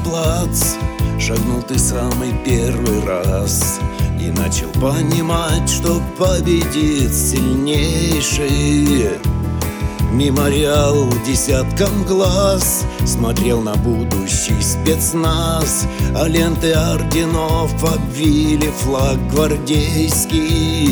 плац шагнул ты самый первый раз и начал понимать, что победит сильнейший. Мемориал десяткам глаз смотрел на будущий спецназ, а ленты орденов обвили флаг гвардейский.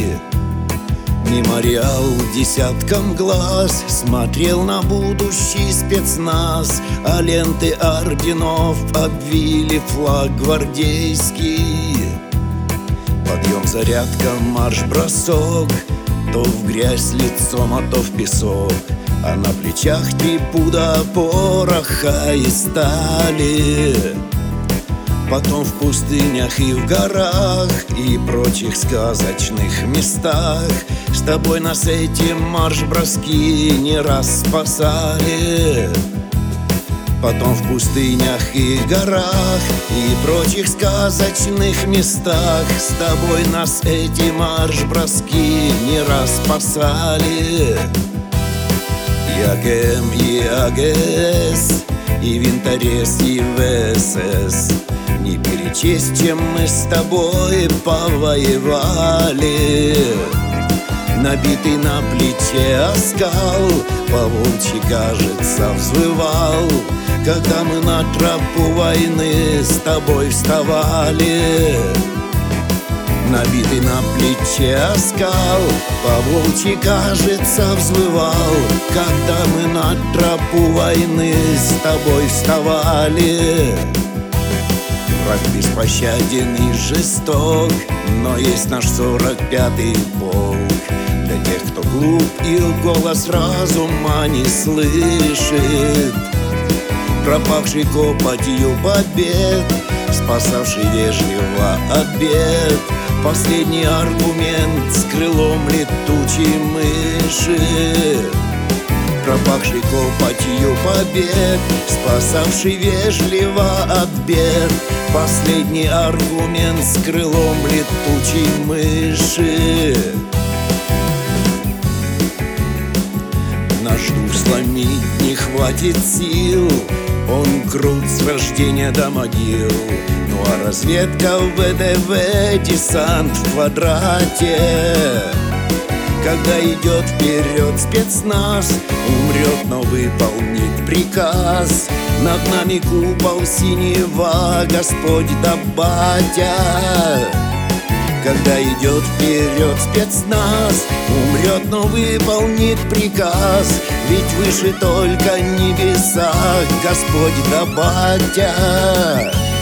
Мемориал десяткам глаз смотрел на будущий спецназ, а ленты орденов обвили флаг гвардейский. Подъем, зарядка, марш-бросок, то в грязь лицом, а то в песок, а на плечах 3 пуда пороха и стали. Потом в пустынях и в горах и прочих сказочных местах с тобой нас эти марш-броски не раз спасали. Потом в пустынях и горах и прочих сказочных местах с тобой нас эти марш-броски не раз спасали. И АГМ, и АГС, и Винторез, и ВСС, не перечесть, чем мы с тобой повоевали. Набитый на плече оскал по-волчьи, кажется, взвывал, когда мы на тропу войны с тобой вставали. Набитый на плече оскал по-волчьи, кажется, взвывал, когда мы на тропу войны с тобой вставали. Враг беспощаден и жесток, но есть наш 45-й полк. Для тех, кто глуп и голос разума не слышит, пропавший копотью побед, спасавший вежливо от бед, последний аргумент с крылом летучей мыши. Пропавший копотью побед, спасавший вежливо от бед, последний аргумент с крылом летучей мыши. Наш дух сломить не хватит сил, он крут с рождения до могил. Ну а разведка в ВДВ, десант в квадрате. Когда идет вперед спецназ, умрет, но выполнит приказ. Над нами купол синего, Господь да батя. Когда идет вперед спецназ, умрет, но выполнит приказ. Ведь выше только небеса, Господь да батя.